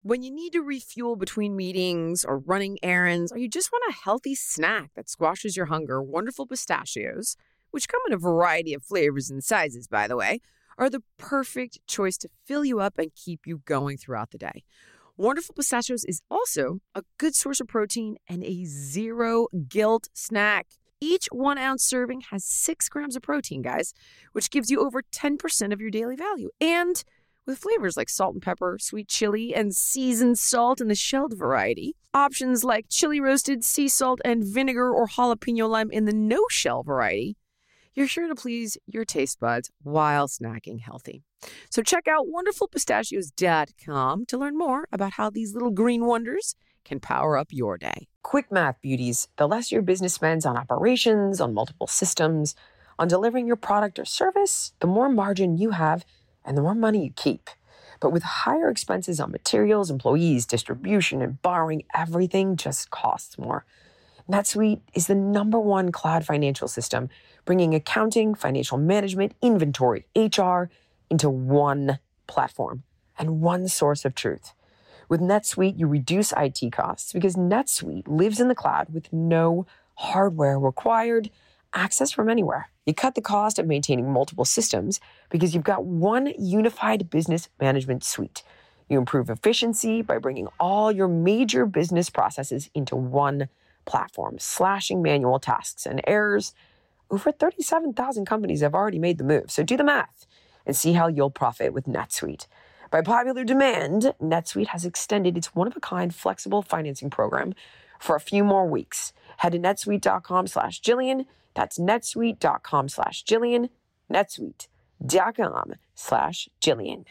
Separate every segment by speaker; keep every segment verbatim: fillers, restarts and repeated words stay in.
Speaker 1: When you need to refuel between meetings or running errands, or you just want a healthy snack that squashes your hunger, Wonderful Pistachios, which come in a variety of flavors and sizes, by the way, are the perfect choice to fill you up and keep you going throughout the day. Wonderful Pistachios is also a good source of protein and a zero-guilt snack. Each one-ounce serving has six grams of protein, guys, which gives you over ten percent of your daily value. And with flavors like salt and pepper, sweet chili, and seasoned salt in the shelled variety. Options like chili roasted, sea salt, and vinegar or jalapeno lime in the no-shell variety. You're sure to please your taste buds while snacking healthy. So check out wonderful pistachios dot com to learn more about how these little green wonders can power up your day. Quick math, beauties. The less your business spends on operations, on multiple systems, on delivering your product or service, the more margin you have and the more money you keep. But with higher expenses on materials, employees, distribution, and borrowing, everything just costs more. NetSuite is the number one cloud financial system, bringing accounting, financial management, inventory, H R into one platform and one source of truth. With NetSuite, you reduce I T costs because NetSuite lives in the cloud with no hardware required, access from anywhere. You cut the cost of maintaining multiple systems because you've got one unified business management suite. You improve efficiency by bringing all your major business processes into one platform, slashing manual tasks and errors. Over thirty-seven thousand companies have already made the move, so do the math and see how you'll profit with NetSuite. By popular demand, NetSuite has extended its one-of-a-kind flexible financing program for a few more weeks. Head to netsuite.com slash Jillian. That's netsuite.com slash Jillian. netsuite.com slash Jillian.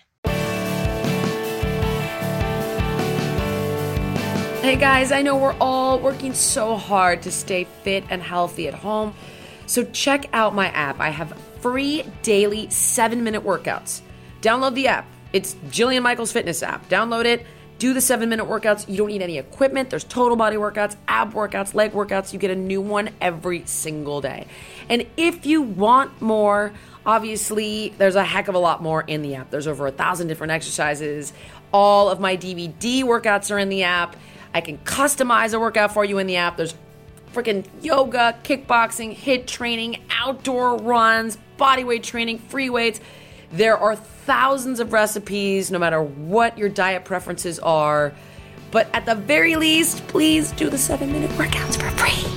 Speaker 1: Hey guys, I know we're all working so hard to stay fit and healthy at home. So check out my app. I have free daily seven-minute workouts. Download the app. It's Jillian Michaels Fitness app. Download it. Do the seven-minute workouts. You don't need any equipment. There's total body workouts, ab workouts, leg workouts. You get a new one every single day. And if you want more, obviously, there's a heck of a lot more in the app. There's over a thousand different exercises. All of my D V D workouts are in the app. I can customize a workout for you in the app. There's freaking yoga, kickboxing, HIIT training, outdoor runs, bodyweight training, free weights. There are thousands of recipes, no matter what your diet preferences are. But at the very least, please do the seven-minute workouts for free.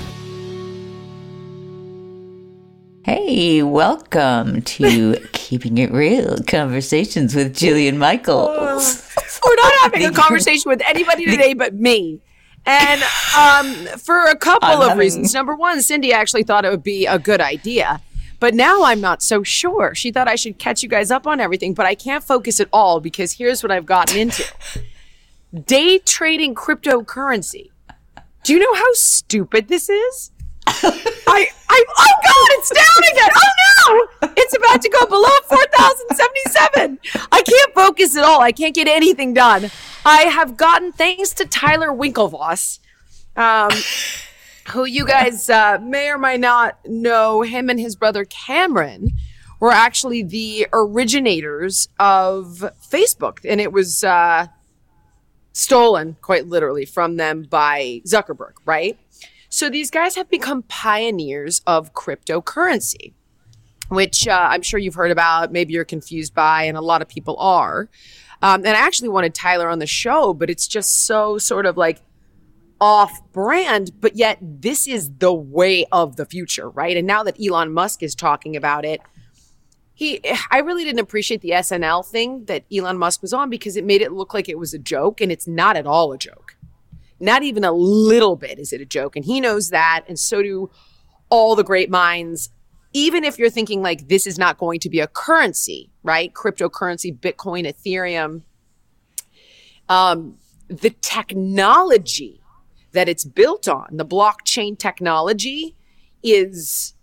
Speaker 2: Hey, welcome to Keeping It Real, Conversations with Jillian Michaels.
Speaker 1: We're not having a conversation with anybody today but me. And um, for a couple I'm of having... reasons. Number one, Cindy actually thought it would be a good idea. But now I'm not so sure. She thought I should catch you guys up on everything, but I can't focus at all because here's what I've gotten into. Day trading cryptocurrency. Do you know how stupid this is? I, I, oh God, it's down again. Oh no, it's about to go below four thousand seventy-seven. I can't focus at all. I can't get anything done. I have gotten, thanks to Tyler Winklevoss, um, who you guys uh, may or may not know, him and his brother Cameron were actually the originators of Facebook. And it was uh, stolen, quite literally, from them by Zuckerberg, right? So these guys have become pioneers of cryptocurrency, which uh, I'm sure you've heard about, maybe you're confused by, and a lot of people are. Um, and I actually wanted Tyler on the show, but it's just so sort of like off-brand, but yet this is the way of the future, right? And now that Elon Musk is talking about it, he, I really didn't appreciate the S N L thing that Elon Musk was on because it made it look like it was a joke, and it's not at all a joke. Not even a little bit is it a joke, and he knows that, and so do all the great minds. Even if you're thinking like this is not going to be a currency, right? Cryptocurrency, Bitcoin, Ethereum, um, the technology that it's built on, the blockchain technology, is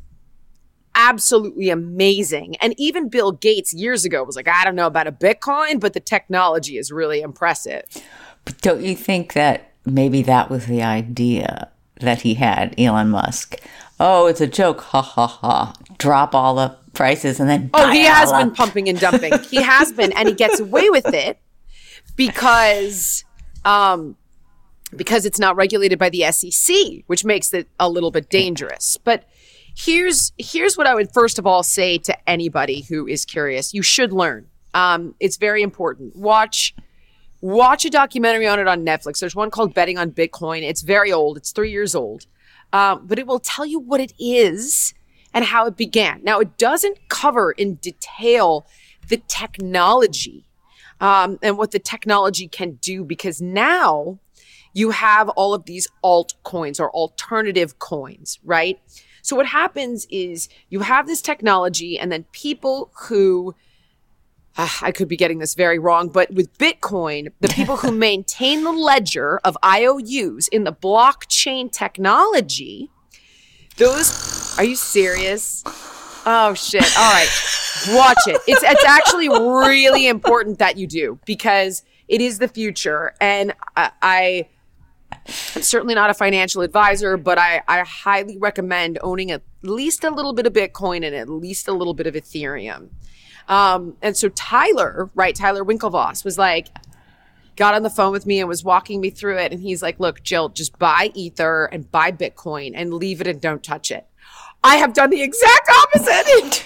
Speaker 1: absolutely amazing. And even Bill Gates years ago was like, I don't know about a Bitcoin, but the technology is really impressive.
Speaker 2: But don't you think that maybe that was the idea that he had, Elon Musk? Oh, it's a joke, ha ha ha. Drop all the prices and then
Speaker 1: Oh, he has been up. pumping and dumping. He has been, and he gets away with it because um, because it's not regulated by the S E C, which makes it a little bit dangerous. But here's here's what I would first of all say to anybody who is curious. You should learn. Um, it's very important. Watch watch a documentary on it on Netflix. There's one called Betting on Bitcoin. It's very old. It's three years old. Um, but it will tell you what it is and how it began. Now, it doesn't cover in detail the technology um, and what the technology can do, because now you have all of these altcoins or alternative coins, right? So what happens is you have this technology, and then people who, uh, I could be getting this very wrong, but with Bitcoin, the people who maintain the ledger of I O Us in the blockchain technology, those, are you serious? Oh, shit. All right. Watch it. It's it's actually really important that you do, because it is the future. And I, I I'm certainly not a financial advisor, but I, I highly recommend owning at least a little bit of Bitcoin and at least a little bit of Ethereum. Um, and so Tyler, right, Tyler Winklevoss was like, got on the phone with me and was walking me through it. And he's like, look, Jill, just buy Ether and buy Bitcoin and leave it and don't touch it. I have done the exact opposite.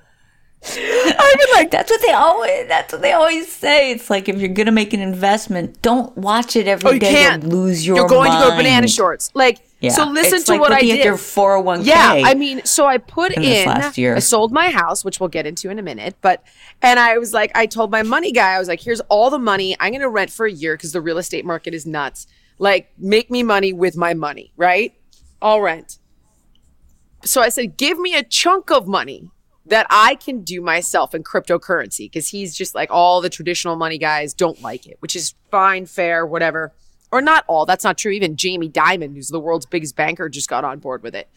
Speaker 1: I've been like,
Speaker 2: that's what they always. That's what they always say. It's like, if you're gonna make an investment, don't watch it every
Speaker 1: oh, you
Speaker 2: day.
Speaker 1: Can't.
Speaker 2: You'll lose your
Speaker 1: You're going
Speaker 2: mind.
Speaker 1: to go banana shorts. Like, yeah. So listen
Speaker 2: it's
Speaker 1: to
Speaker 2: like
Speaker 1: what I
Speaker 2: looking
Speaker 1: did.
Speaker 2: At your four oh one k.
Speaker 1: Yeah, I mean, so I put
Speaker 2: in,
Speaker 1: in.
Speaker 2: This last year.
Speaker 1: I sold my house, which we'll get into in a minute. But and I was like, I told my money guy, I was like, here's all the money. I'm gonna rent for a year because the real estate market is nuts. Like, make me money with my money, right? I'll rent. So I said, give me a chunk of money that I can do myself in cryptocurrency, because he's just like, all the traditional money guys don't like it, which is fine, fair, whatever. Or not all. That's not true. Even Jamie Dimon, who's the world's biggest banker, just got on board with it.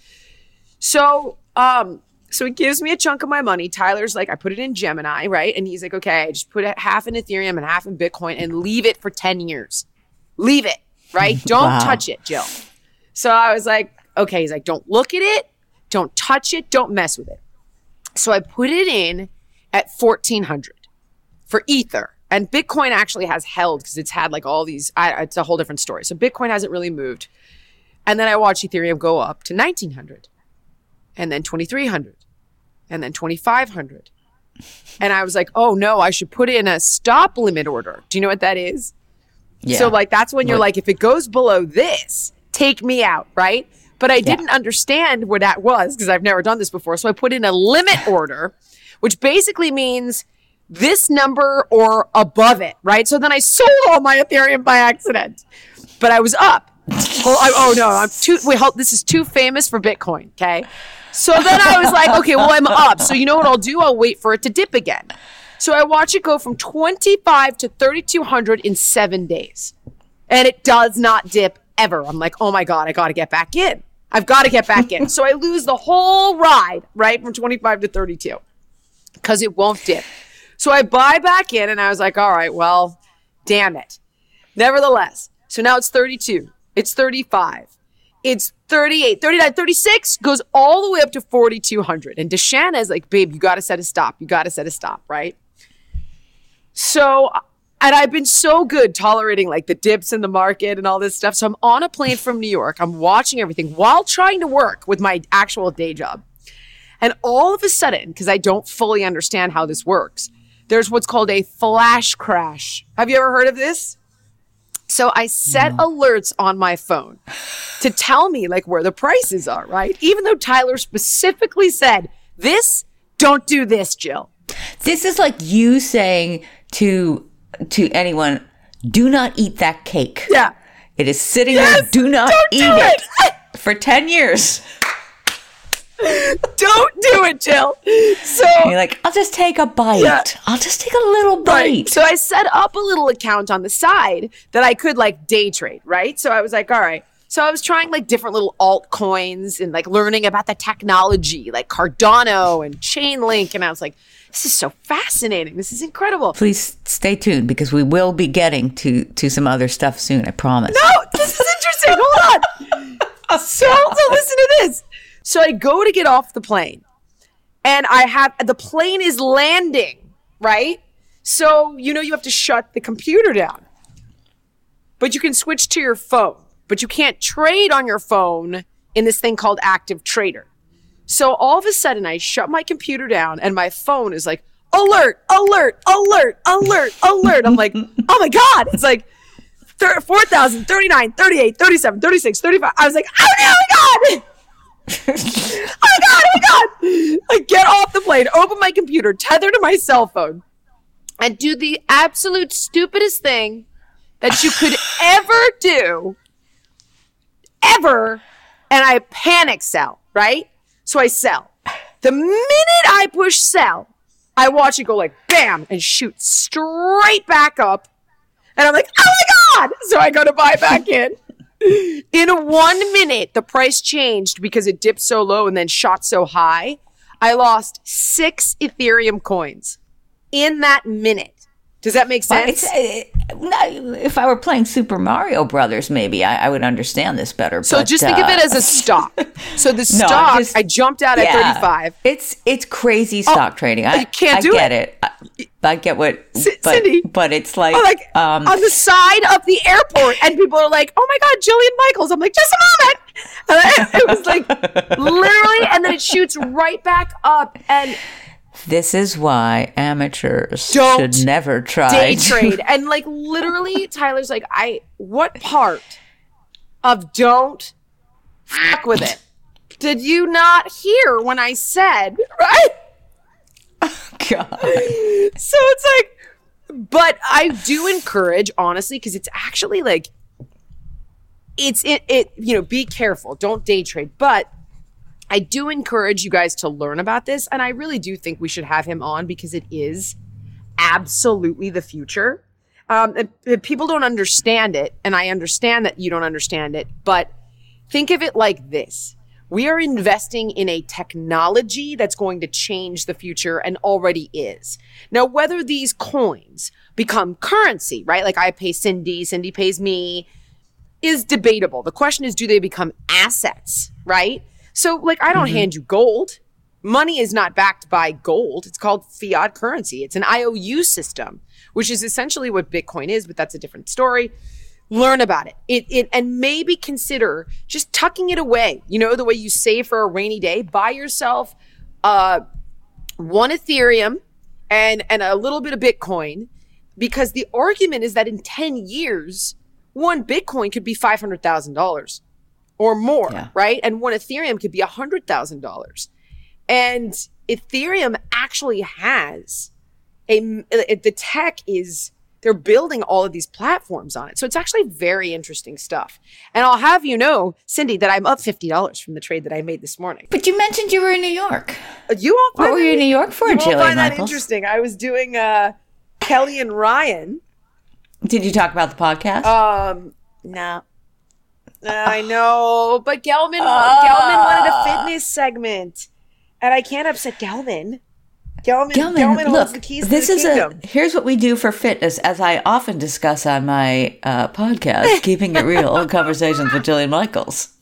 Speaker 1: So, um, so he gives me a chunk of my money. Tyler's like, I put it in Gemini, right? And he's like, okay, I just put it half in Ethereum and half in Bitcoin and leave it for ten years. Leave it, right? Don't
Speaker 2: Wow.
Speaker 1: touch it, Jill. So I was like, okay. He's like, don't look at it. Don't touch it. Don't mess with it. So I put it in at fourteen hundred for Ether. And Bitcoin actually has held because it's had like all these, I, it's a whole different story. So Bitcoin hasn't really moved. And then I watched Ethereum go up to nineteen hundred and then twenty-three hundred and then twenty-five hundred. And I was like, oh no, I should put in a stop limit order. Do you know what that is? Yeah. So like, that's when you're what? like, if it goes below this, take me out, right? But I yeah. didn't understand what that was because I've never done this before. So I put in a limit order, which basically means this number or above it, right? So then I sold all my Ethereum by accident, but I was up. oh, I, oh no, I'm too, wait, hold, this is too famous for Bitcoin, okay? So then I was like, okay, well, I'm up. So you know what I'll do? I'll wait for it to dip again. So I watch it go from twenty-five to thirty-two hundred in seven days. And it does not dip ever. I'm like, oh my God, I got to get back in. I've got to get back in. So I lose the whole ride, right, from twenty-five to thirty-two because it won't dip. So I buy back in and I was like, all right, well, damn it. Nevertheless, so now it's thirty-two. It's thirty-five. It's thirty-eight, thirty-nine, thirty-six, goes all the way up to forty-two hundred. And Deshanna is like, babe, you got to set a stop. You got to set a stop, right? So, and I've been so good tolerating like the dips in the market and all this stuff. So I'm on a plane from New York. I'm watching everything while trying to work with my actual day job. And all of a sudden, because I don't fully understand how this works, there's what's called a flash crash. Have you ever heard of this? So I set no. alerts on my phone to tell me like where the prices are, right? Even though Tyler specifically said, this, don't do this, Jill.
Speaker 2: This is like you saying to to anyone, do not eat that cake.
Speaker 1: Yeah.
Speaker 2: It is sitting
Speaker 1: yes,
Speaker 2: there. Do not eat
Speaker 1: do
Speaker 2: it.
Speaker 1: it.
Speaker 2: For ten years.
Speaker 1: Don't do it, Jill. So
Speaker 2: you're like, I'll just take a bite. Yeah. I'll just take a little bite.
Speaker 1: Right. So I set up a little account on the side that I could like day trade, right? So I was like, all right. So I was trying like different little altcoins and like learning about the technology, like Cardano and Chainlink. And I was like, this is so fascinating. This is incredible.
Speaker 2: Please stay tuned because we will be getting to, to some other stuff soon, I promise.
Speaker 1: No, this is interesting. Hold on. So, so listen to this. So I go to get off the plane and I have, the plane is landing, right? So, you know, you have to shut the computer down. But you can switch to your phone. But you can't trade on your phone in this thing called Active Trader. So all of a sudden, I shut my computer down and my phone is like, alert, alert, alert, alert, alert. I'm like, oh my God. It's like four thousand, thirty-nine, thirty-eight, thirty-seven, thirty-six, thirty-five. I was like, oh my God. oh my God, oh my God. I get off the plane, open my computer, tether to my cell phone, and do the absolute stupidest thing that you could ever do, ever. And I panic sell, right? So I sell. The minute I push sell, I watch it go like bam and shoot straight back up. And I'm like, oh my God. So I go to buy back in. In one minute, the price changed because it dipped so low and then shot so high. I lost six Ethereum coins in that minute. Does that make sense?
Speaker 2: Well, it's, uh, if I were playing Super Mario Brothers, maybe I, I would understand this better.
Speaker 1: So
Speaker 2: but,
Speaker 1: just think
Speaker 2: uh,
Speaker 1: of it as a stock. So the
Speaker 2: no,
Speaker 1: stock,
Speaker 2: just,
Speaker 1: I jumped out
Speaker 2: yeah,
Speaker 1: at thirty-five.
Speaker 2: It's it's crazy stock oh, trading. I
Speaker 1: you can't
Speaker 2: I
Speaker 1: do
Speaker 2: get
Speaker 1: it.
Speaker 2: it. I, I get what,
Speaker 1: C-
Speaker 2: but,
Speaker 1: Cindy,
Speaker 2: but it's like,
Speaker 1: oh, like
Speaker 2: um,
Speaker 1: on the side of the airport, and people are like, "Oh my God, Jillian Michaels!" I'm like, "Just a moment." And it was like literally, and then it shoots right back up, and.
Speaker 2: This is why amateurs
Speaker 1: Don't
Speaker 2: should never try
Speaker 1: day
Speaker 2: to-
Speaker 1: trade. And like literally, Tyler's like, I what part of don't fuck with it did you not hear when I said, right?
Speaker 2: Oh, God.
Speaker 1: So it's like, but I do encourage, honestly, because it's actually like, it's it, it, you know, be careful. Don't day trade. But I do encourage you guys to learn about this. And I really do think we should have him on because it is absolutely the future. Um, and, and people don't understand it. And I understand that you don't understand it. But think of it like this. We are investing in a technology that's going to change the future and already is. Now, whether these coins become currency, right? Like I pay Cindy, Cindy pays me, is debatable. The question is, do they become assets, right? So, like, I don't mm-hmm. hand you gold. Money is not backed by gold. It's called fiat currency. It's an I O U system, which is essentially what Bitcoin is, but that's a different story. Learn about it. It, it and maybe consider just tucking it away. You know, the way you save for a rainy day. Buy yourself uh, one Ethereum and, and a little bit of Bitcoin, because the argument is that in ten years, one Bitcoin could be five hundred thousand dollars. Or more, yeah. right? And one Ethereum could be one hundred thousand dollars. And Ethereum actually has a, the tech is, they're building all of these platforms on it. So it's actually very interesting stuff. And I'll have you know, Cindy, that I'm up fifty dollars from the trade that I made this morning.
Speaker 2: But you mentioned you were in New York.
Speaker 1: You won't find
Speaker 2: What were you in New York for,
Speaker 1: you
Speaker 2: Jillian
Speaker 1: won't find
Speaker 2: Michaels?
Speaker 1: that interesting. I was doing uh, Kelly and Ryan.
Speaker 2: Did you talk about the podcast?
Speaker 1: Um, no. I know, but Gelman, uh, Gelman wanted a fitness segment, and I can't upset Gelman. Gelman, Gelman, Gelman holds
Speaker 2: look,
Speaker 1: the keys
Speaker 2: this
Speaker 1: to the
Speaker 2: is
Speaker 1: kingdom.
Speaker 2: A, here's what we do for fitness, as I often discuss on my uh, podcast, Keeping It Real, Conversations with Jillian Michaels.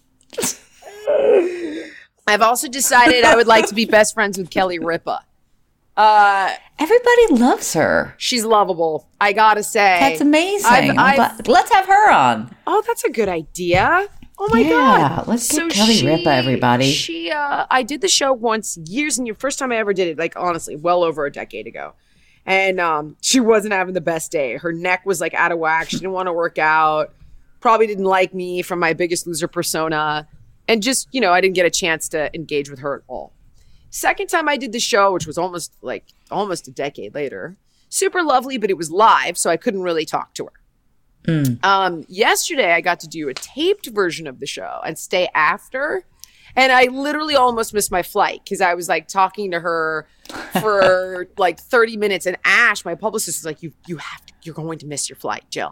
Speaker 1: I've also decided I would like to be best friends with Kelly Ripa. Uh,
Speaker 2: Everybody loves her.
Speaker 1: She's lovable, I gotta say.
Speaker 2: That's amazing.
Speaker 1: I've, I've,
Speaker 2: glad, let's have her on.
Speaker 1: Oh, that's a good idea. Oh my
Speaker 2: yeah,
Speaker 1: God.
Speaker 2: Yeah, let's get
Speaker 1: so
Speaker 2: Kelly
Speaker 1: she,
Speaker 2: Ripa, everybody.
Speaker 1: She, uh, I did the show once, years and years. First time I ever did it, like honestly, well over a decade ago. And um, she wasn't having the best day. Her neck was like out of whack. She didn't want to work out. Probably didn't like me from my Biggest Loser persona. And just, you know, I didn't get a chance to engage with her at all. Second time I did the show, which was almost like almost a decade later, super lovely, but it was live, so I couldn't really talk to her. Mm. Um, yesterday, I got to do a taped version of the show and stay after, and I literally almost missed my flight because I was like talking to her for like thirty minutes, and Ash, my publicist, was like, "You, you have to, you're going to miss your flight, Jill."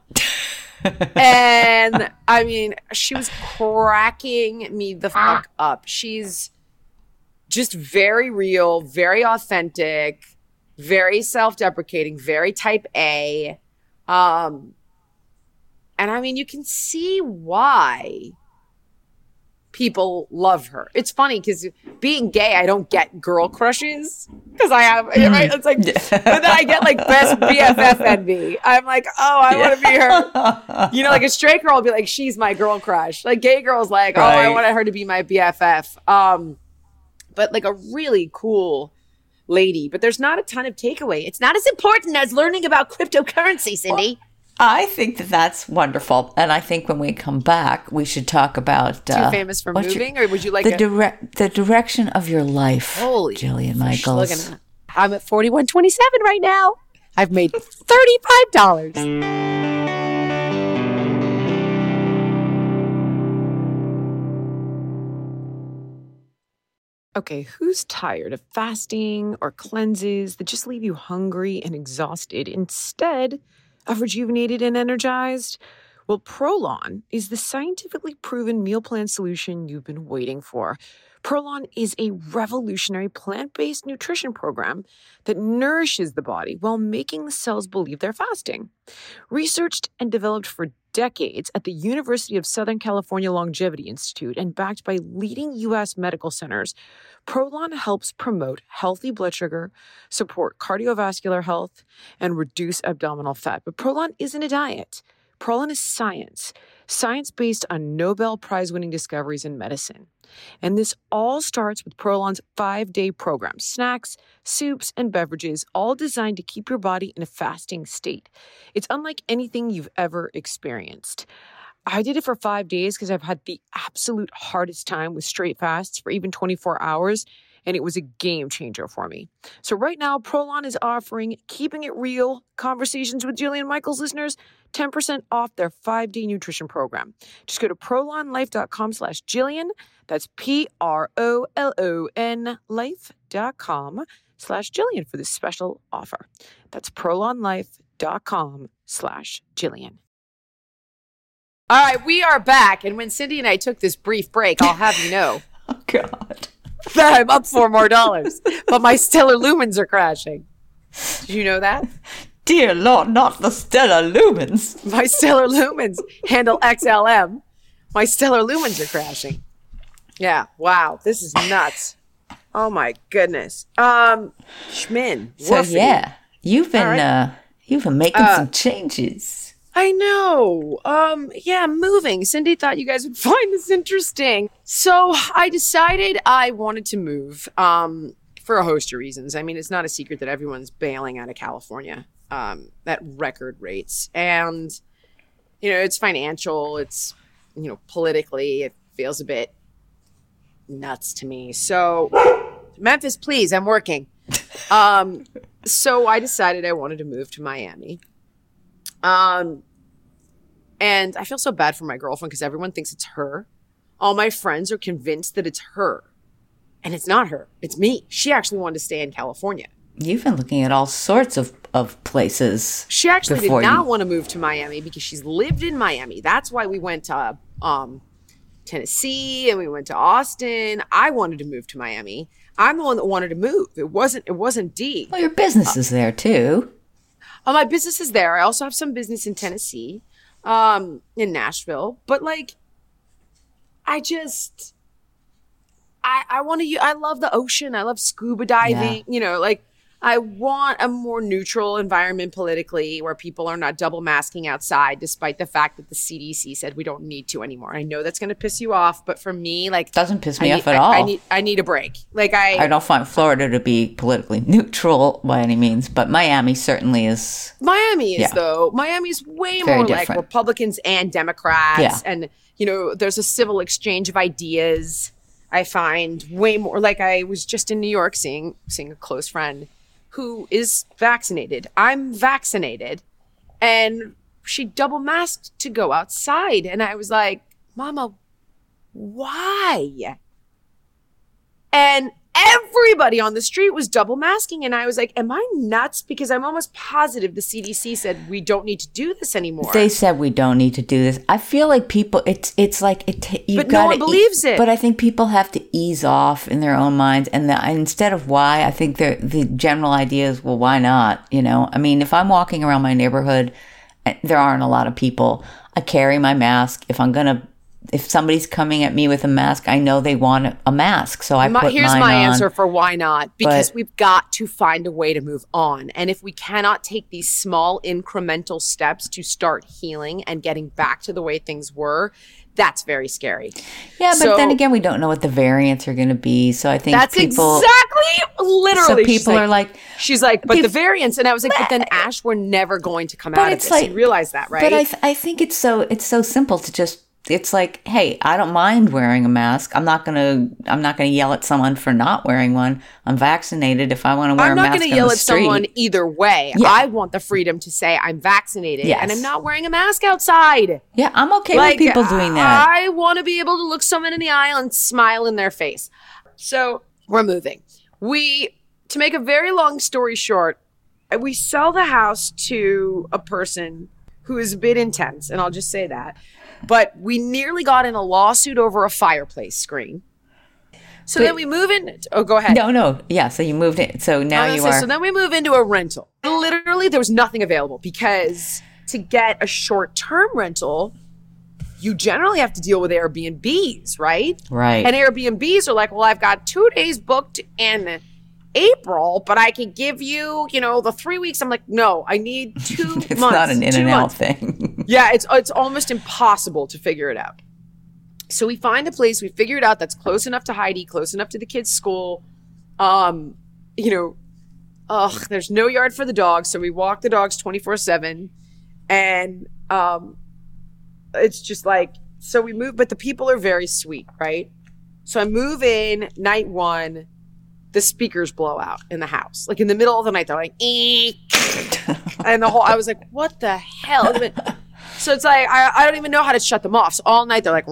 Speaker 1: And I mean, she was cracking me the fuck up. She's just very real, very authentic, very self-deprecating, very type A. Um, and I mean, you can see why people love her. It's funny because being gay, I don't get girl crushes because I have, right? It's like, but then I get like best B F F envy. I'm like, oh, I want to be her. You know, like a straight girl will be like, she's my girl crush. Like gay girls like, oh, right. I want her to be my B F F. Um, but like a really cool lady, but there's not a ton of takeaway. It's not as important as learning about cryptocurrency, Cindy.
Speaker 2: Well, I think that that's wonderful. And I think when we come back, we should talk about...
Speaker 1: Uh, Too famous for moving? Your, or would you like
Speaker 2: the,
Speaker 1: a...
Speaker 2: direct, the direction of your life,
Speaker 1: Holy
Speaker 2: Jillian Michaels.
Speaker 1: At, I'm at forty-one twenty-seven right now. I've made thirty-five dollars. Okay, who's tired of fasting or cleanses that just leave you hungry and exhausted instead of rejuvenated and energized? Well, Prolon is the scientifically proven meal plan solution you've been waiting for. Prolon is a revolutionary plant-based nutrition program that nourishes the body while making the cells believe they're fasting. Researched and developed for decades at the University of Southern California Longevity Institute and backed by leading U S medical centers, Prolon helps promote healthy blood sugar, support cardiovascular health, and reduce abdominal fat. But Prolon isn't a diet. Prolon is science, science based on Nobel Prize-winning discoveries in medicine. And this all starts with Prolon's five-day program, snacks, soups, and beverages, all designed to keep your body in a fasting state. It's unlike anything you've ever experienced. I did it for five days because I've had the absolute hardest time with straight fasts for even twenty-four hours, and it was a game changer for me. So right now, Prolon is offering Keeping It Real Conversations with Jillian Michaels listeners ten percent off their five-day nutrition program. Just go to prolonlife.com slash Jillian. That's P-R-O-L-O-N life.com slash Jillian for this special offer. That's prolonlife.com slash Jillian. All right, we are back. And when Cindy and I took this brief break, I'll have you know
Speaker 2: oh, God.
Speaker 1: that I'm up four more dollars. But my stellar lumens are crashing. Did you know that?
Speaker 2: Dear Lord, not the stellar lumens.
Speaker 1: My stellar lumens handle X L M. My stellar lumens are crashing. Yeah, wow, this is nuts. Oh my goodness. Um, Schmin.
Speaker 2: So
Speaker 1: woofy.
Speaker 2: yeah, you've been
Speaker 1: right.
Speaker 2: uh, you've been making
Speaker 1: Uh,
Speaker 2: some changes.
Speaker 1: I know. Um, yeah, moving. Cindy thought you guys would find this interesting. So I decided I wanted to move um, for a host of reasons. I mean, it's not a secret that everyone's bailing out of California um, at record rates. And, you know, it's financial. It's, you know, politically, it feels a bit nuts to me. So Memphis, please, I'm working. Um, so I decided I wanted to move to Miami. Um, and I feel so bad for my girlfriend because everyone thinks it's her. All my friends are convinced that it's her. And it's not her. It's me. She actually wanted to stay in California.
Speaker 2: You've been looking at all sorts of, of places.
Speaker 1: She actually did
Speaker 2: before
Speaker 1: not
Speaker 2: you-
Speaker 1: want to move to Miami because she's lived in Miami. That's why we went to um, Tennessee and we went to Austin. I wanted to move to Miami. I'm the one that wanted to move. It wasn't, it wasn't Dee.
Speaker 2: Well, your business is there too.
Speaker 1: Oh, my business is there. I also have some business in Tennessee, um, in Nashville. But like, I just, I I want to. I love the ocean. I love scuba diving.
Speaker 2: Yeah.
Speaker 1: You know, like I want a more neutral environment politically, where people are not double masking outside, despite the fact that the C D C said we don't need to anymore. I know that's going to piss you off, but for me, like,
Speaker 2: Doesn't piss me
Speaker 1: I
Speaker 2: off
Speaker 1: need,
Speaker 2: at
Speaker 1: I,
Speaker 2: all.
Speaker 1: I need I need a break. Like I,
Speaker 2: I don't find Florida to be politically neutral by any means, but Miami certainly is.
Speaker 1: Miami is
Speaker 2: Yeah.
Speaker 1: though. Miami's way
Speaker 2: Very
Speaker 1: more
Speaker 2: different.
Speaker 1: like Republicans and Democrats.
Speaker 2: Yeah.
Speaker 1: And, you know, there's a civil exchange of ideas. I find way more like I was just in New York seeing seeing a close friend who is vaccinated. I'm vaccinated. And she double masked to go outside. And I was like, Mama, why? And everybody on the street was double masking. And I was like, am I nuts? Because I'm almost positive the C D C said we don't need to do this anymore.
Speaker 2: They said we don't need to do this. I feel like people, it's it's like it. ta- You
Speaker 1: But no one
Speaker 2: gotta
Speaker 1: believes
Speaker 2: e-
Speaker 1: it.
Speaker 2: But I think people have to ease off in their own minds, and the, instead of why, I think the the general idea is, well, why not? You know, I mean, if I'm walking around my neighborhood, and there aren't a lot of people, I carry my mask. If I'm gonna if somebody's coming at me with a mask, I know they want a mask, so I
Speaker 1: my,
Speaker 2: put
Speaker 1: here's
Speaker 2: mine
Speaker 1: my
Speaker 2: on.
Speaker 1: answer for why not, because
Speaker 2: But-
Speaker 1: we've got to find a way to move on. And if we cannot take these small incremental steps to start healing and getting back to the way things were, that's very scary.
Speaker 2: Yeah, but
Speaker 1: So-
Speaker 2: then again, we don't know what the variants are going to be. So I think
Speaker 1: That's
Speaker 2: people,
Speaker 1: exactly, literally.
Speaker 2: so
Speaker 1: she's
Speaker 2: people
Speaker 1: like-
Speaker 2: are like,
Speaker 1: she's like, but the
Speaker 2: Peop-
Speaker 1: variants, and I was like, but then Ash, we're never going to come out of
Speaker 2: it's
Speaker 1: this.
Speaker 2: like-
Speaker 1: You realize that, right?
Speaker 2: but I, th- I think it's so, it's so simple to just, it's like, hey, I don't mind wearing a mask. I'm not going to, I'm not going to yell at someone for not wearing one. I'm vaccinated. If I want to wear
Speaker 1: I'm
Speaker 2: a
Speaker 1: not
Speaker 2: mask
Speaker 1: going
Speaker 2: on
Speaker 1: to yell
Speaker 2: the
Speaker 1: at
Speaker 2: street,
Speaker 1: someone either way.
Speaker 2: Yeah.
Speaker 1: I want the freedom to say I'm vaccinated
Speaker 2: Yes.
Speaker 1: and I'm not wearing a mask outside.
Speaker 2: yeah, I'm okay
Speaker 1: Like,
Speaker 2: with people doing that.
Speaker 1: I want to be able to look someone in the eye and smile in their face. So we're moving. We, to make a very long story short, we sell the house to a person who is a bit intense, and I'll just say that. But we nearly got in a lawsuit over a fireplace screen. So
Speaker 2: But-
Speaker 1: then we move in. Oh, go ahead.
Speaker 2: No, no, yeah. So you moved in. So now
Speaker 1: I was
Speaker 2: you
Speaker 1: gonna say,
Speaker 2: are.
Speaker 1: So then we move into a rental. Literally, there was nothing available because to get a short-term rental, you generally have to deal with Airbnbs, right?
Speaker 2: Right.
Speaker 1: And Airbnbs are like, well, I've got two days booked in April, but I can give you, you know, the three weeks. I'm like, no, I need two
Speaker 2: it's
Speaker 1: months.
Speaker 2: not an in
Speaker 1: two
Speaker 2: and out
Speaker 1: months.
Speaker 2: thing.
Speaker 1: Yeah, it's it's almost impossible to figure it out. So we find a place, we figure it out that's close enough to Heidi, close enough to the kids' school. Um, you know, ugh, there's no yard for the dogs, so we walk the dogs twenty-four seven. And um it's just like, so we move, but the people are very sweet, right? So I move in night one, the speakers blow out in the house. Like in the middle of the night, they're like, eek. And the whole, I was like, what the hell? So it's like, I, I don't even know how to shut them off. So all night they're like,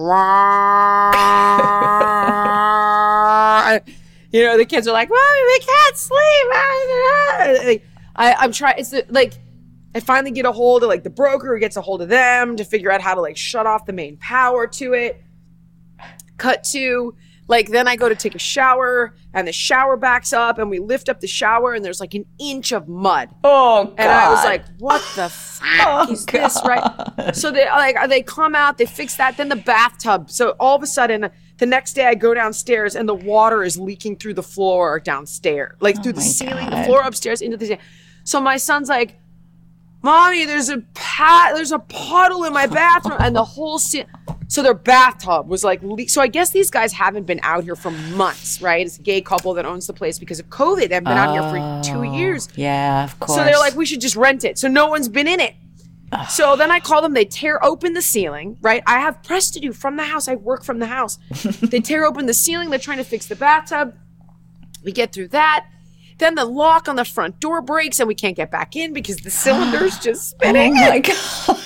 Speaker 1: you know, the kids are like, Mommy, we can't sleep. I, I'm trying, it's like, I finally get a hold of like the broker who gets a hold of them to figure out how to like shut off the main power to it. Cut to, like, then I go to take a shower and the shower backs up and we lift up the shower and there's like an inch of mud.
Speaker 2: Oh, God.
Speaker 1: And I was like, what the fuck
Speaker 2: Oh,
Speaker 1: is this, right? So they like they come out, they fix that, then the bathtub. So all of a sudden, the next day I go downstairs and the water is leaking through the floor downstairs, like through the
Speaker 2: my
Speaker 1: ceiling, the
Speaker 2: God.
Speaker 1: floor upstairs into the. So my son's like, Mommy, there's a pat, there's a puddle in my bathroom, and the whole ce- so their bathtub was like, le- so I guess these guys haven't been out here for months, right? It's a gay couple that owns the place because of COVID. They've been out here for two years.
Speaker 2: Yeah, of course.
Speaker 1: So they're like, we should just rent it. So no one's been in it. So then I call them, they tear open the ceiling, right? I have press to do from the house. I work from the house. They tear open the ceiling. They're trying to fix the bathtub. We get through that. Then the lock on the front door breaks and we can't get back in because the cylinder's just spinning.
Speaker 2: Oh, my God.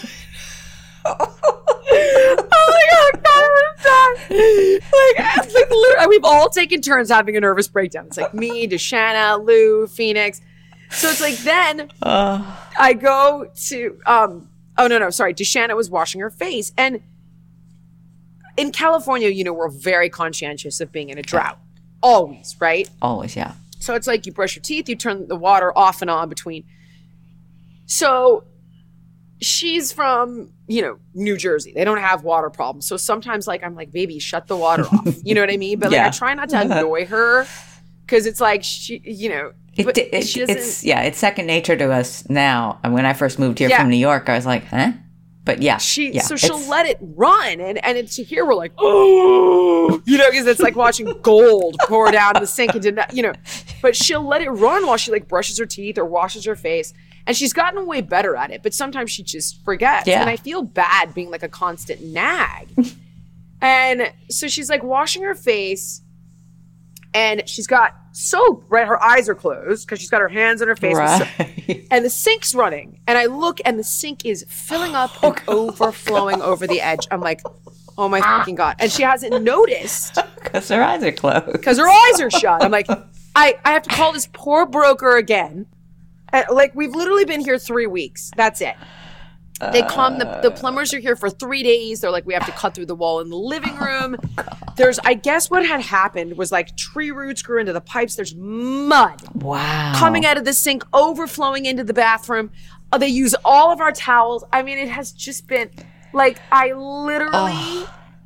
Speaker 1: Oh my God, I'm done. Like, like literally, we've all taken turns having a nervous breakdown. It's like me, Deshanna, Lou, Phoenix. So it's like then
Speaker 2: Uh,
Speaker 1: I go to, um, oh no, no, sorry. Deshanna was washing her face. And in California, you know, we're very conscientious of being in a drought. Always, right?
Speaker 2: always, yeah.
Speaker 1: So it's like you brush your teeth, you turn the water off and on between. So she's from, you know, New Jersey. They don't have water problems. So sometimes like I'm like, baby, shut the water off. You know what I mean? But like
Speaker 2: Yeah.
Speaker 1: I try not to annoy her because it's like she, you know,
Speaker 2: It,
Speaker 1: but
Speaker 2: it,
Speaker 1: she doesn't.
Speaker 2: it's yeah, it's second nature to us now. And when I first moved here
Speaker 1: Yeah.
Speaker 2: from New York, I was like, huh? But yeah,
Speaker 1: She
Speaker 2: yeah,
Speaker 1: so she'll
Speaker 2: it's-
Speaker 1: let it run, and and it's here we're like, oh, you know, because it's like watching gold pour down in the sink and did not, you know, but she'll let it run while she like brushes her teeth or washes her face, and she's gotten way better at it. But sometimes she just forgets,
Speaker 2: Yeah.
Speaker 1: and I feel bad being like a constant nag. And so she's like washing her face, and she's got soap, right? Her eyes are closed because she's got her hands on her face. with soap.
Speaker 2: right.
Speaker 1: And the sink's running. And I look and the sink is filling up and overflowing over the edge. I'm like, oh my fucking God. And she hasn't noticed
Speaker 2: Because her eyes are closed.
Speaker 1: because her eyes are shut. I'm like, I, I have to call this poor broker again. And, like, we've literally been here three weeks. That's it. They come, the, the plumbers are here for three days. They're like, we have to cut through the wall in the living room. There's, I guess what had happened was like tree roots grew into the pipes. There's mud
Speaker 2: Wow.
Speaker 1: coming out of the sink, overflowing into the bathroom. Uh, they use all of our towels. I mean, it has just been like, I literally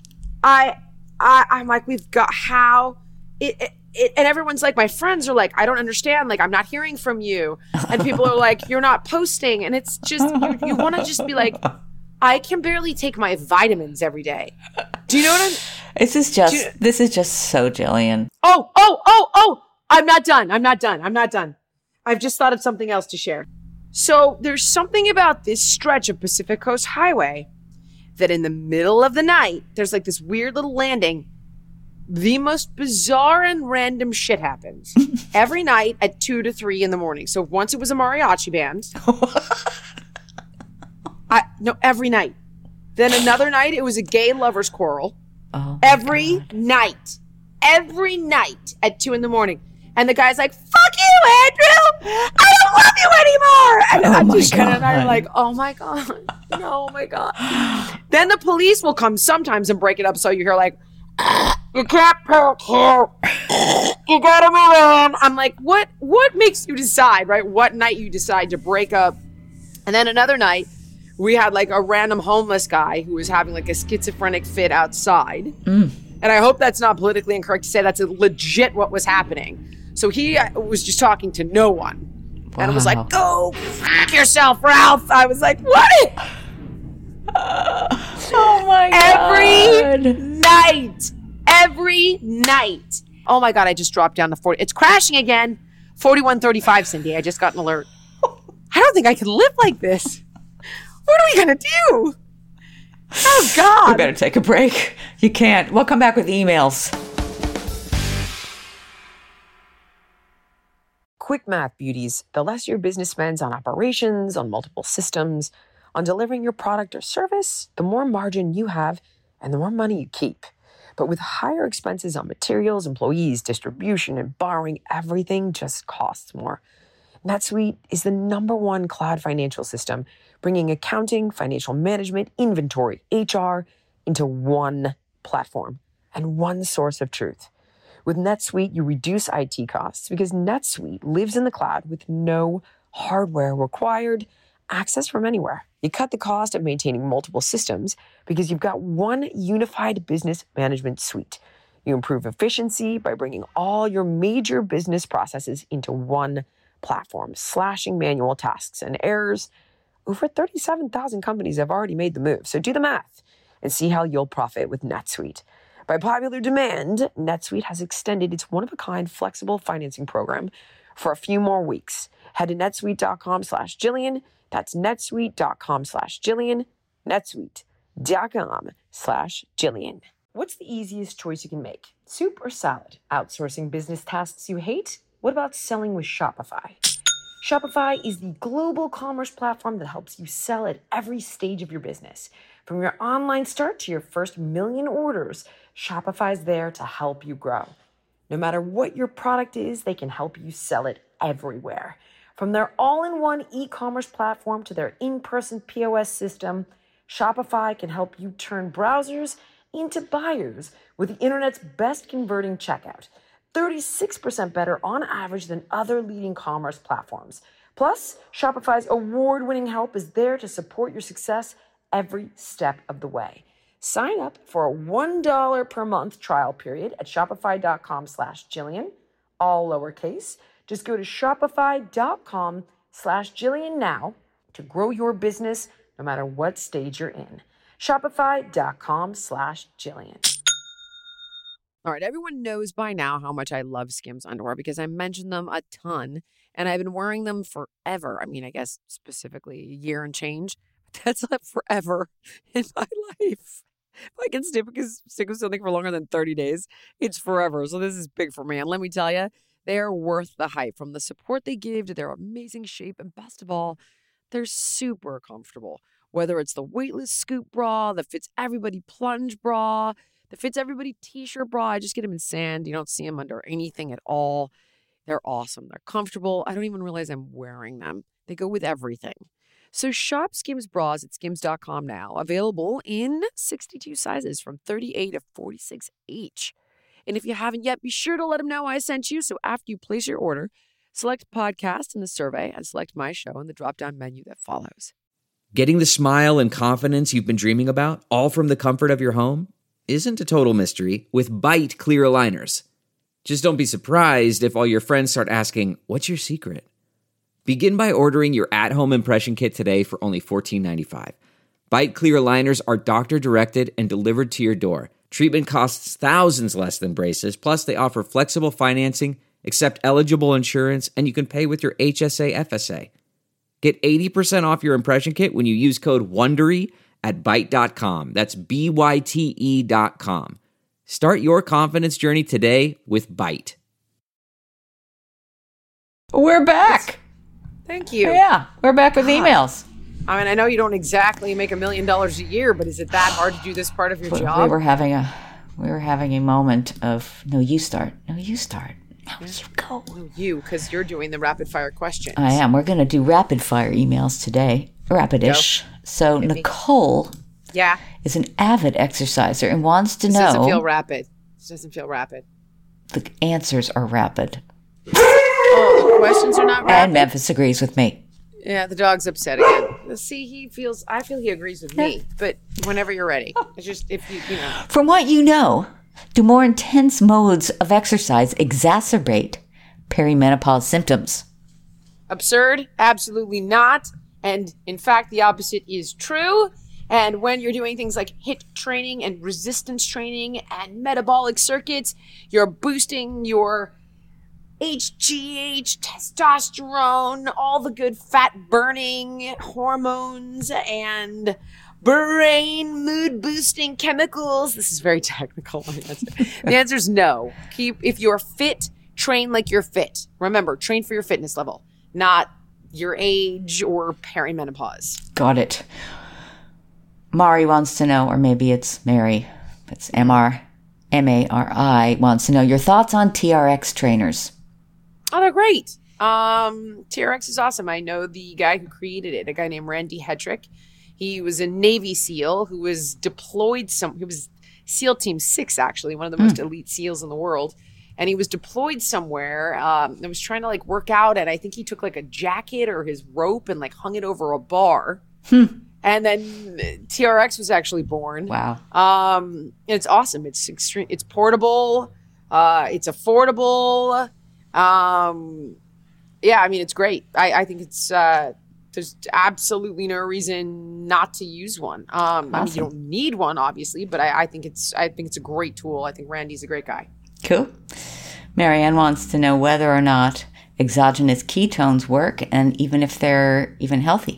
Speaker 1: I, I, I'm like, we've got how it, it, it, and everyone's like, my friends are like, I don't understand. Like, I'm not hearing from you. And people are like, you're not posting. And it's just, you, you want to just be like, I can barely take my vitamins every day. Do you know what I'm?
Speaker 2: This is just,
Speaker 1: you,
Speaker 2: this is just so Jillian.
Speaker 1: Oh, oh, oh, oh, I'm not done. I'm not done. I'm not done. I've just thought of something else to share. So there's something about this stretch of Pacific Coast Highway that in the middle of the night, there's like this weird little landing. The most bizarre and random shit happens every night at two to three in the morning. So once it was a mariachi band. I no, every night. Then another night, it was a gay lovers quarrel.
Speaker 2: Oh
Speaker 1: every God. night. Every night at two in the morning. And the guy's like, fuck you, Andrew! I don't love you anymore! And
Speaker 2: oh
Speaker 1: I'm
Speaker 2: my
Speaker 1: just
Speaker 2: God.
Speaker 1: and I'm like, oh my God. No, oh my God. Then the police will come sometimes and break it up so you hear like, you can't park here. You gotta move on. I'm like, what what makes you decide, right? What night you decide to break up? And then another night, we had like a random homeless guy who was having like a schizophrenic fit outside.
Speaker 2: Mm.
Speaker 1: And I hope that's not politically incorrect to say that's legit what was happening. So he was just talking to no one. Wow. And it was like, go fuck yourself, Ralph. I was like, what?
Speaker 2: Uh, oh my God.
Speaker 1: Every night. Every night. Oh my God, I just dropped down to forty. It's crashing again. forty-one thirty-five, Cindy. I just got an alert. I don't think I can live like this. What are we going to do? Oh, God.
Speaker 2: We better take a break. You can't. We'll come back with emails.
Speaker 1: Quick math, beauties. The less your business spends on operations, on multiple systems, on delivering your product or service, the more margin you have and the more money you keep. But with higher expenses on materials, employees, distribution, and borrowing, everything just costs more. NetSuite is the number one cloud financial system, bringing accounting, financial management, inventory, H R into one platform and one source of truth. With NetSuite, you reduce I T costs because NetSuite lives in the cloud with no hardware required, access from anywhere. You cut the cost of maintaining multiple systems because you've got one unified business management suite. You improve efficiency by bringing all your major business processes into one platform, slashing manual tasks and errors. Over thirty-seven thousand companies have already made the move, so do the math and see how you'll profit with NetSuite. By popular demand, NetSuite has extended its one-of-a-kind flexible financing program for a few more weeks. Head to netsuite.com slash Jillian. That's netsuite.com slash Jillian. netsuite.com slash Jillian. What's the easiest choice you can make? Soup or salad? Outsourcing business tasks you hate? What about selling with Shopify? Shopify is the global commerce platform that helps you sell at every stage of your business. From your online start to your first million orders, Shopify's there to help you grow. No matter what your product is, they can help you sell it everywhere. From their all-in-one e-commerce platform to their in-person P O S system, Shopify can help you turn browsers into buyers with the internet's best converting checkout. thirty-six percent better on average than other leading commerce platforms. Plus, Shopify's award-winning help is there to support your success every step of the way. Sign up for a one dollar per month trial period at shopify.com slash Jillian, all lowercase. Just go to shopify.com slash Jillian now to grow your business no matter what stage you're in. Shopify.com slash Jillian. All right, everyone knows by now how much I love Skims underwear because I mentioned them a ton and I've been wearing them forever. I mean, I guess specifically a year and change. But that's not forever in my life. If I can stick, stick with something for longer than thirty days, it's forever. So this is big for me. And let me tell you, they are worth the hype. From the support they give to their amazing shape, and best of all, they're super comfortable. Whether it's the weightless scoop bra, the fits everybody plunge bra, the fits everybody t-shirt bra, I just get them in sand. You don't see them under anything at all. They're awesome. They're comfortable. I don't even realize I'm wearing them. They go with everything. So shop Skims bras at skims dot com now. Available in sixty-two sizes from thirty-eight to forty-six each. And if you haven't yet, be sure to let them know I sent you. So after you place your order, select podcast in the survey and select my show in the drop-down menu that follows.
Speaker 3: Getting the smile and confidence you've been dreaming about, all from the comfort of your home? isn't a total mystery with Byte clear aligners. Just don't be surprised if all your friends start asking, what's your secret? Begin by ordering your at-home impression kit today for only fourteen ninety-five. Byte clear aligners are doctor-directed and delivered to your door. Treatment costs thousands less than braces, plus they offer flexible financing, accept eligible insurance, and you can pay with your H S A F S A. Get eighty percent off your impression kit when you use code WONDERY at byte dot com. That's B Y T E dot com. Start your confidence journey today with Byte.
Speaker 2: We're back.
Speaker 1: Thank you.
Speaker 2: Yeah, we're back with
Speaker 1: God.
Speaker 2: emails.
Speaker 1: I mean, I know you don't exactly make a million dollars a year, but is it that hard to do this part of your
Speaker 2: We-
Speaker 1: job?
Speaker 2: We were having a we were having a moment of no, you start. No, you start. No, you go.
Speaker 1: Well, you, because you're doing the rapid fire questions.
Speaker 2: I am. We're going to do rapid fire emails today. Rapidish. So
Speaker 1: Hit me.
Speaker 2: Nicole
Speaker 1: Yeah.
Speaker 2: is an avid exerciser and wants to
Speaker 1: This
Speaker 2: know.
Speaker 1: doesn't feel rapid. This doesn't feel rapid.
Speaker 2: The answers are rapid.
Speaker 1: Oh, the questions are not rapid.
Speaker 2: And Memphis agrees with me.
Speaker 1: Yeah, the dog's upset again. See, he feels. I feel he agrees with me. But whenever you're ready, it's just if you, you know.
Speaker 2: From what you know, do more intense modes of exercise exacerbate perimenopause symptoms?
Speaker 1: Absurd? Absolutely not. And in fact, the opposite is true. And when you're doing things like HIIT training and resistance training and metabolic circuits, you're boosting your H G H, testosterone, all the good fat burning hormones and brain mood boosting chemicals. This is very technical. The answer is no. Keep, if you're fit, train like you're fit. Remember, train for your fitness level, not your age or perimenopause.
Speaker 2: Got it. Mari wants to know, or maybe it's Mary, it's M R, M A R I, wants to know your thoughts on T R X trainers.
Speaker 1: Oh, they're great. Um, T R X is awesome. I know the guy who created it, a guy named Randy Hetrick. He was a Navy SEAL who was deployed some, he was SEAL Team six, actually, one of the most elite SEALs in the world. And he was deployed somewhere um, and was trying to like work out. And I think he took like a jacket or his rope and like hung it over a bar.
Speaker 2: Hmm.
Speaker 1: And then T R X was actually born.
Speaker 2: Wow.
Speaker 1: Um, and it's awesome. It's extreme. It's portable. Uh, it's affordable. Um, yeah, I mean, it's great. I, I think it's, uh, there's absolutely no reason not to use one. Um, I mean, you don't need one, obviously, but I, I think it's, I think it's a great tool. I think Randy's a great guy.
Speaker 2: Cool. Marianne wants to know whether or not exogenous ketones work and even if they're even healthy.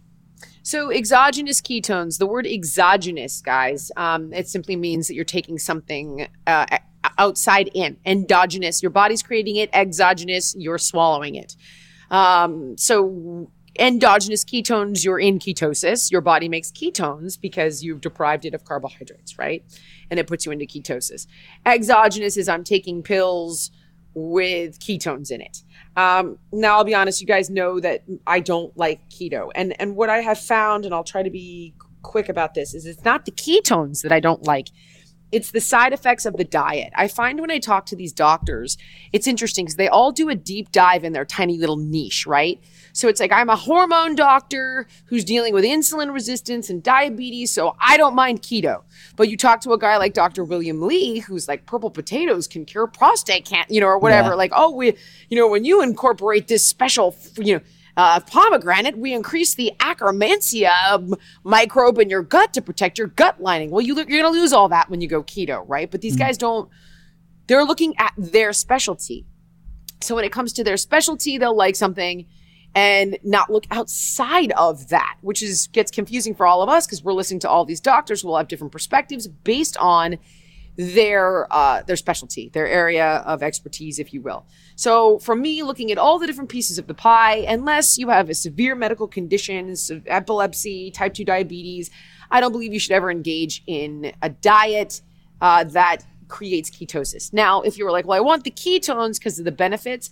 Speaker 1: So exogenous ketones, the word exogenous, guys, um, it simply means that you're taking something uh, outside in. Endogenous, your body's creating it. Exogenous, you're swallowing it. Um, so endogenous ketones, you're in ketosis. Your body makes ketones because you've deprived it of carbohydrates, right? And it puts you into ketosis. Exogenous is I'm taking pills with ketones in it. Um, now, I'll be honest, you guys know that I don't like keto. And, and what I have found, and I'll try to be quick about this, is it's not the ketones that I don't like. It's the side effects of the diet. I find when I talk to these doctors, it's interesting because they all do a deep dive in their tiny little niche, right? So it's like, I'm a hormone doctor who's dealing with insulin resistance and diabetes, so I don't mind keto. But you talk to a guy like Doctor William Lee, who's like, purple potatoes can cure prostate cancer, you know, or whatever.
Speaker 2: Yeah.
Speaker 1: Like, oh, we, you know, when you incorporate this special, you know, Uh, pomegranate, we increase the Akkermansia microbe in your gut to protect your gut lining. Well, you, you're going to lose all that when you go keto, right? But these mm. guys don't, they're looking at their specialty. So when it comes to their specialty, they'll like something and not look outside of that, which is gets confusing for all of us because we're listening to all these doctors who will have different perspectives based on their uh, their specialty, their area of expertise, if you will. So for me, looking at all the different pieces of the pie, unless you have a severe medical condition, so epilepsy, type two diabetes, I don't believe you should ever engage in a diet uh, that creates ketosis. Now, if you were like, well, I want the ketones because of the benefits,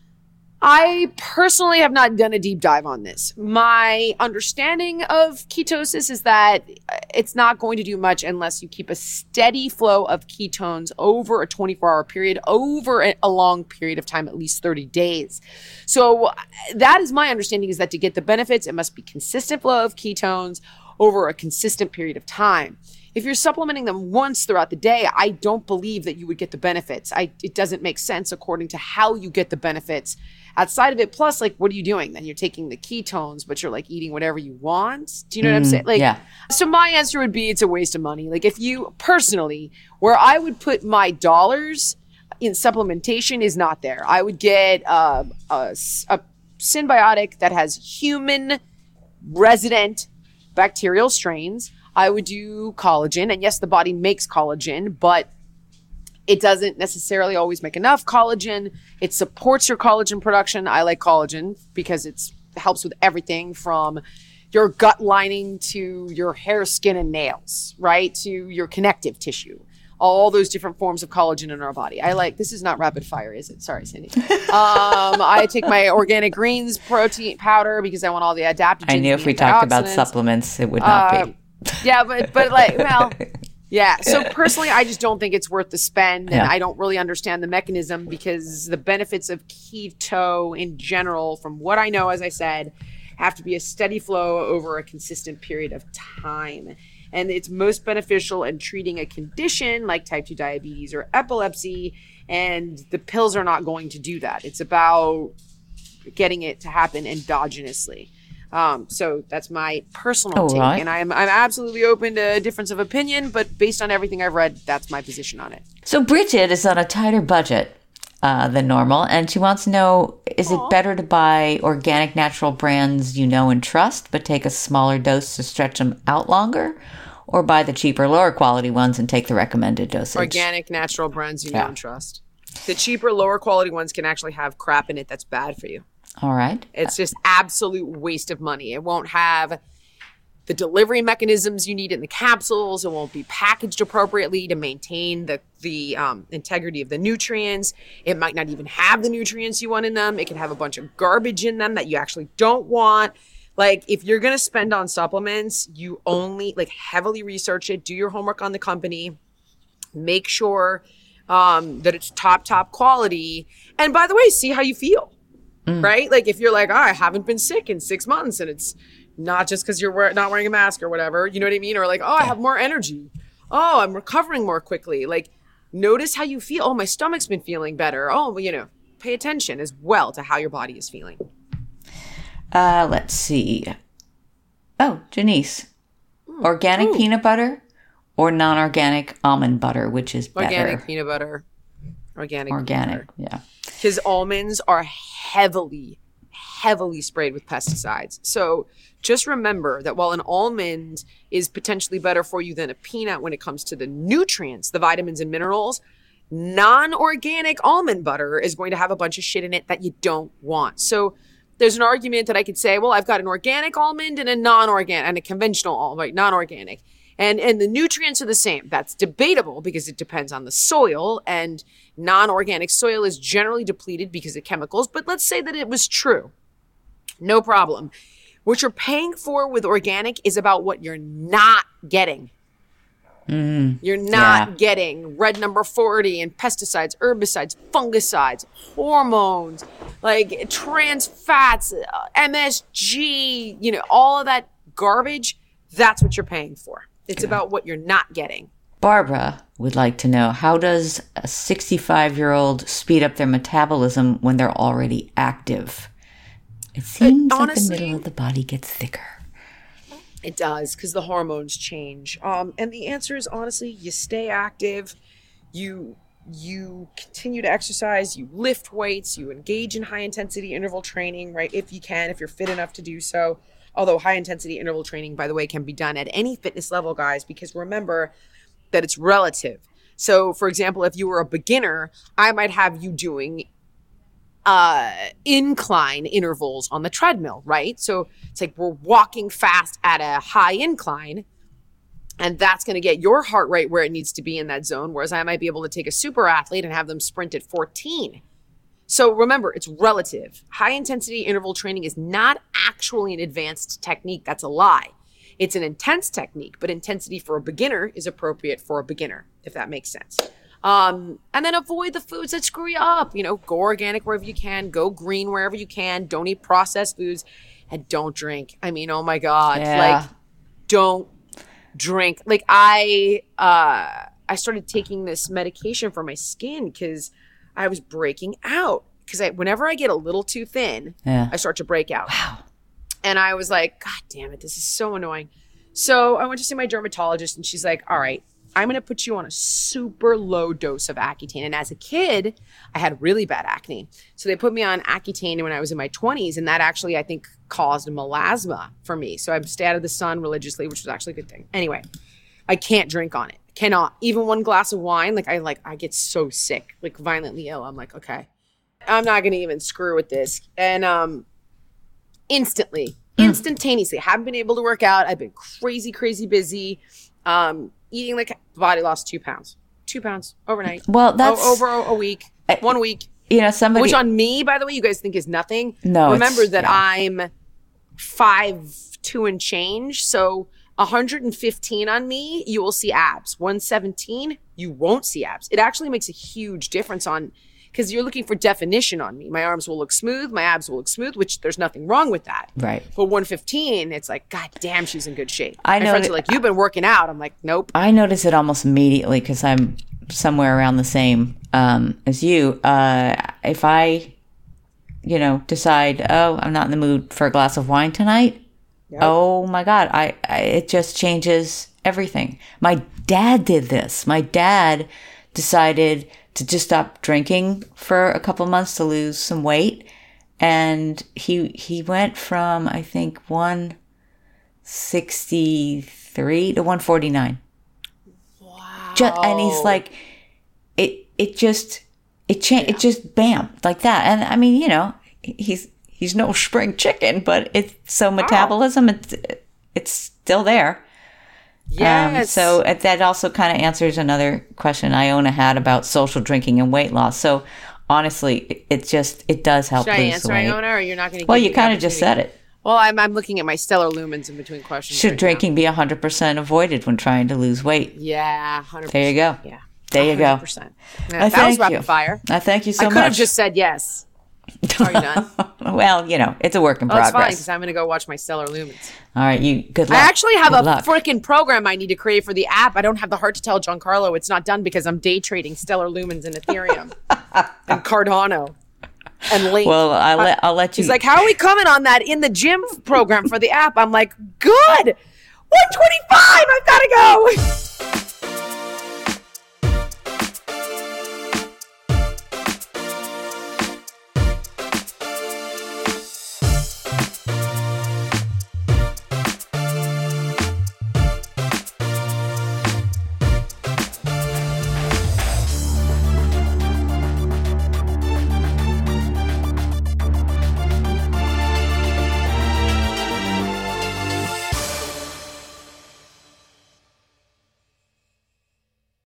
Speaker 1: I personally have not done a deep dive on this. My understanding of ketosis is that it's not going to do much unless you keep a steady flow of ketones over a twenty-four hour period, over a long period of time, at least thirty days. So that is my understanding, is that to get the benefits, it must be consistent flow of ketones over a consistent period of time. if you're supplementing them once throughout the day, I don't believe that you would get the benefits. I, it doesn't make sense according to how you get the benefits outside of it. Plus, like, what are you doing? Then you're taking the ketones, but you're like eating whatever you want. Do you know mm, what I'm saying? Like,
Speaker 2: yeah.
Speaker 1: So my answer would be it's a waste of money. Like, if you personally, where I would put my dollars in supplementation is not there. I would get uh, a, a symbiotic that has human resident bacterial strains. I would do collagen. And yes, the body makes collagen, but it doesn't necessarily always make enough collagen. It supports your collagen production. I like collagen because it helps with everything from your gut lining to your hair, skin, and nails, right? To your connective tissue. All those different forms of collagen in our body. I like, this is not rapid fire, is it? Sorry, Cindy. Um, I take my organic greens protein powder because I want all the adaptogens.
Speaker 2: I knew if we talked about supplements, it would not uh, be.
Speaker 1: Yeah, but, but like, well, yeah. So personally, I just don't think it's worth the spend. And yeah. I don't really understand the mechanism because the benefits of keto in general, from what I know, as I said, have to be a steady flow over a consistent period of time. And it's most beneficial in treating a condition like type two diabetes or epilepsy. And the pills are not going to do that. It's about getting it to happen endogenously. Um, so that's my personal
Speaker 2: oh,
Speaker 1: take.
Speaker 2: Right.
Speaker 1: And I'm I'm absolutely open to a difference of opinion. But based on everything I've read, that's my position on it.
Speaker 2: So Bridget is on a tighter budget uh, than normal. And she wants to know, is Aww. it better to buy organic natural brands you know and trust, but take a smaller dose to stretch them out longer? Or buy the cheaper, lower quality ones and take the recommended dosage?
Speaker 1: Organic, natural brands you know
Speaker 2: yeah.
Speaker 1: and trust. The cheaper, lower quality ones can actually have crap in it that's bad for you.
Speaker 2: All right.
Speaker 1: It's just absolute waste of money. It won't have the delivery mechanisms you need in the capsules. It won't be packaged appropriately to maintain the, the um, integrity of the nutrients. It might not even have the nutrients you want in them. It can have a bunch of garbage in them that you actually don't want. Like, if you're going to spend on supplements, you only, like, heavily research it, do your homework on the company, make sure um, that it's top, top quality. And by the way, see how you feel, mm. right? Like, if you're like, oh, I haven't been sick in six months and it's not just because you're wear- not wearing a mask or whatever, you know what I mean? Or like, oh, I have more energy. Oh, I'm recovering more quickly. Like, notice how you feel. Oh, my stomach's been feeling better. Oh, well, you know, pay attention as well to how your body is feeling.
Speaker 2: Uh, let's see. Oh, Janice. Mm. Organic Ooh. peanut butter or non-organic almond butter, which is better?
Speaker 1: Organic peanut butter. Organic
Speaker 2: Organic,
Speaker 1: peanut butter.
Speaker 2: yeah.
Speaker 1: Because almonds are heavily, heavily sprayed with pesticides. So just remember that while an almond is potentially better for you than a peanut when it comes to the nutrients, the vitamins and minerals, non-organic almond butter is going to have a bunch of shit in it that you don't want. So there's an argument that I could say, well, I've got an organic almond and a non-organic and a conventional almond, right? Non-organic. And and the nutrients are the same. That's debatable because it depends on the soil, and non-organic soil is generally depleted because of chemicals. But let's say that it was true. No problem. What you're paying for with organic is about what you're not getting.
Speaker 2: Mm,
Speaker 1: You're not
Speaker 2: yeah.
Speaker 1: getting red number forty and pesticides, herbicides, fungicides, hormones, like trans fats, M S G, you know, all of that garbage. That's what you're paying for. It's yeah. about what you're not getting.
Speaker 2: Barbara would like to know, how does a sixty-five-year-old speed up their metabolism when they're already active? It seems
Speaker 1: but honestly,
Speaker 2: like the middle of the body gets thicker.
Speaker 1: It does, because the hormones change. Um, and the answer is, honestly, you stay active, you you continue to exercise, you lift weights, you engage in high-intensity interval training, right, if you can, if you're fit enough to do so. Although high-intensity interval training, by the way, can be done at any fitness level, guys, because remember that it's relative. So, for example, if you were a beginner, I might have you doing uh, incline intervals on the treadmill, right? So it's like we're walking fast at a high incline, and that's going to get your heart rate where it needs to be in that zone. Whereas I might be able to take a super athlete and have them sprint at fourteen. So remember, it's relative. High intensity interval training is not actually an advanced technique. That's a lie. It's an intense technique, but intensity for a beginner is appropriate for a beginner, if that makes sense. Um, and then avoid the foods that screw you up. You know, go organic wherever you can, go green wherever you can, don't eat processed foods, and don't drink. I mean, oh my God,
Speaker 2: yeah.
Speaker 1: like, don't drink. Like I, uh, I started taking this medication for my skin because I was breaking out. Because I, whenever I get a little too thin,
Speaker 2: Yeah.
Speaker 1: I start to break out.
Speaker 2: Wow.
Speaker 1: And I was like, God damn it, this is so annoying. So I went to see my dermatologist, and she's like, all right, I'm going to put you on a super low dose of Accutane. And as a kid, I had really bad acne. So they put me on Accutane when I was in my twenties, and that actually, I think, caused melasma for me. So I stay out of the sun religiously, which was actually a good thing. Anyway, I can't drink on it. Cannot. Even one glass of wine, like I like I get so sick, like violently ill. I'm like, okay, I'm not going to even screw with this. And um, instantly, mm. instantaneously, I haven't been able to work out. I've been crazy, crazy busy. Um, eating like body lost two pounds, two pounds overnight.
Speaker 2: Well, that's
Speaker 1: o- over a week, I, one week.
Speaker 2: You know, somebody,
Speaker 1: which on me, by the way, you guys think is nothing.
Speaker 2: No,
Speaker 1: remember that
Speaker 2: yeah.
Speaker 1: I'm five two and change, so one hundred fifteen on me, you will see abs. one seventeen, you won't see abs. It actually makes a huge difference on, because you're looking for definition on me. My arms will look smooth, my abs will look smooth, which there's nothing wrong with that.
Speaker 2: Right.
Speaker 1: But one fifteen, it's like, God damn, she's in good shape.
Speaker 2: I know.
Speaker 1: My friends are like, you've been working out. I'm like, nope.
Speaker 2: I notice it almost immediately because I'm somewhere around the same um, as you. Uh, if I, you know, decide, oh, I'm not in the mood for a glass of wine tonight. Yep. Oh my God, I, I it just changes everything. My dad did this. My dad decided to just stop drinking for a couple months to lose some weight, and he he went from I think one sixty-three to one forty-nine.
Speaker 1: Wow.
Speaker 2: Just, and he's like, it it just it changed. Yeah. It just bam like that. And I mean, you know, he's. He's no spring chicken, but it's so metabolism, oh. it's, it's still there.
Speaker 1: Yes.
Speaker 2: Um, so that also kind of answers another question Iona had about social drinking and weight loss. So honestly, it, it just, it does help
Speaker 1: Should
Speaker 2: lose
Speaker 1: I answer
Speaker 2: the weight.
Speaker 1: Iona, or you're not going to
Speaker 2: Well, you kind of just said it.
Speaker 1: Well, I'm, I'm looking at my stellar lumens in between questions.
Speaker 2: Should
Speaker 1: right
Speaker 2: drinking
Speaker 1: now.
Speaker 2: be one hundred percent avoided when trying to lose weight?
Speaker 1: Yeah, one hundred percent.
Speaker 2: There you go.
Speaker 1: Yeah.
Speaker 2: There you go.
Speaker 1: one hundred percent. Yeah,
Speaker 2: I
Speaker 1: that was
Speaker 2: thank
Speaker 1: rapid
Speaker 2: you.
Speaker 1: fire.
Speaker 2: I thank you so
Speaker 1: I
Speaker 2: much.
Speaker 1: could have just said yes. Are you done?
Speaker 2: Well, you know, it's a work in
Speaker 1: oh, it's
Speaker 2: progress.
Speaker 1: fine, because I'm going to go watch my stellar lumens.
Speaker 2: All right, you good luck.
Speaker 1: I actually have
Speaker 2: good
Speaker 1: a
Speaker 2: luck.
Speaker 1: freaking program I need to create for the app. I don't have the heart to tell Giancarlo it's not done because I'm day trading stellar lumens and Ethereum and Cardano and Link.
Speaker 2: Well, I'll let, I'll let you.
Speaker 1: He's like, how are we coming on that in the gym program for the app? I'm like, good. one twenty-five. I've got to go.